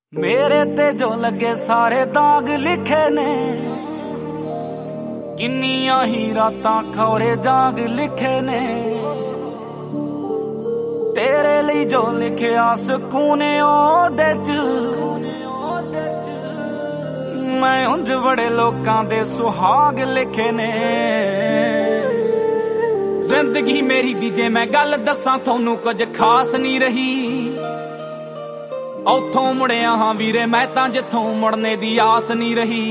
मेरे ते जो लगे सारे दाग लिखे ने, किन्नियां ही रातां खौरे जाग लिखे ने। तेरे लिए जो लिखिया सुकून ओदे च, मैं उंज बड़े लोकां दे सुहाग लिखे ने। जिंदगी मेरी दी जे मैं गल दसां थोनू कुछ खास नहीं रही। औथों मुड़िया हाँ वीरे मैं तां जिथों मुड़ने दी आस नहीं रही।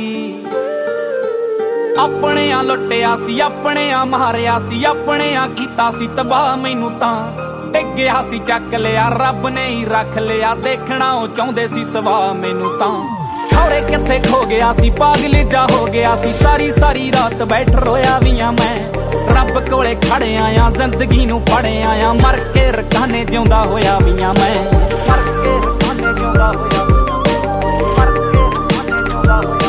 अपने आ लुटिया सी, अपने आ मारिया सी, अपने आ कीता सी तबाह। मैनू तां डिग्गिया सी चक लिया, रब ने ही रख लिया। देखना ओ चाहुंदे सी सवा, मैनू तां खौरे किथे खो गया सी। पागल जा हो गया सी, सारी सारी रात बैठ रोया भी आ मैं। रब कोले खड़े आया, जिंदगी नू पड़े आया। मर के रकाने जिउंदा होया भी आ मैं। मर के रकाने जिउंदा होया, मर के रकाने जिउंदा होया।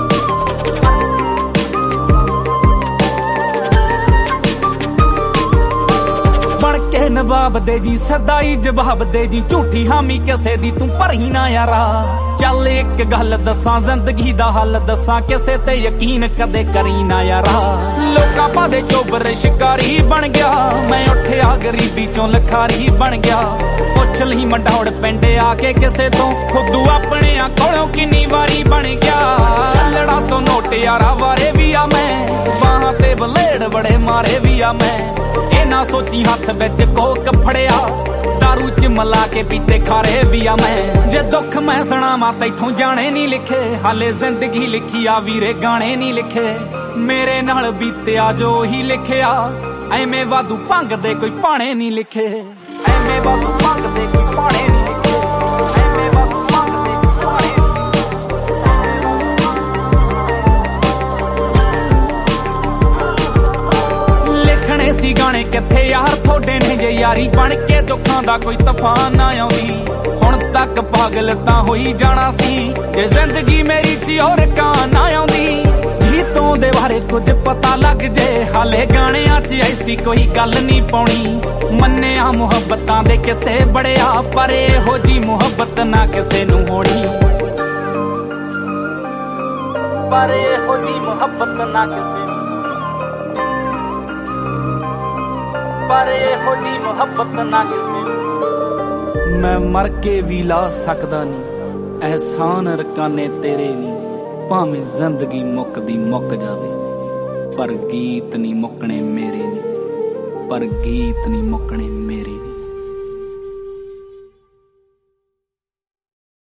बन के नवाब दे जी, सदाई जवाब दे जी। झूठी हामी किसे दी तू भरी ना यारा। चल एक गल दसां, जिंदगी दा हल दसां। किसे ते यकीन कदे करी ना यारा। लोकां पादे चोबर शिकारी बन गया, मैं उठिया गरीबी चों लखारी बन गया। पुछ लही मंडौड़ पिंड आके किसे तो, खुदू अपने आ कोलों किन्नी वारी बन गया। लड़ा तो नोट यारा वारे भी आ मैं, बाहां ते बलेड़ बड़े मारे भी आ मैं। ए ना सोची हथ विच कोक फड़िया, दारू च मला के पीते खारे भी आ मैं। जे दुख मैं सुणावां तैथों जाने नहीं लिखे, हाले जिंदगी लिखी आ वीरे गाने नहीं लिखे। मेरे नाल बीतिया जो ही लिखिया, ऐवें वाधू भंग दे कोई पाने नहीं लिखे। ऐवें वाधू भंग दे कोई पाने नहीं लिखे। ऐवें वाधू भंग दे कोई पाने नहीं लिखने सी गाने किथे यार थोड़े ने। जे यारी बन के दुखां दा कोई तूफान ना आउंदी, हुण तक पागल तां होई जाना सी। जे जिंदगी मेरी च और कां ना आउंदी, गीतों दे बारे कुछ पता लग जे। हाले गाणियां च ऐसी कोई गल नहीं पाउणी। मन्निया मुहब्बतां दे किसे बड़िया, पर इहो जी मुहब्बत ना किसे नूं होणी। पर इहो जी मुहब्बत ना किसे, पर इहो जी मुहब्बत ना किसे। मैं मर के भी ला सकदा नहीं एहसान रकाने तेरे नी। भावें जिंदगी मुकदी मुक जावे, पर गीत नहीं मुकने मेरे नी। पर गीत नहीं मुकने मेरे।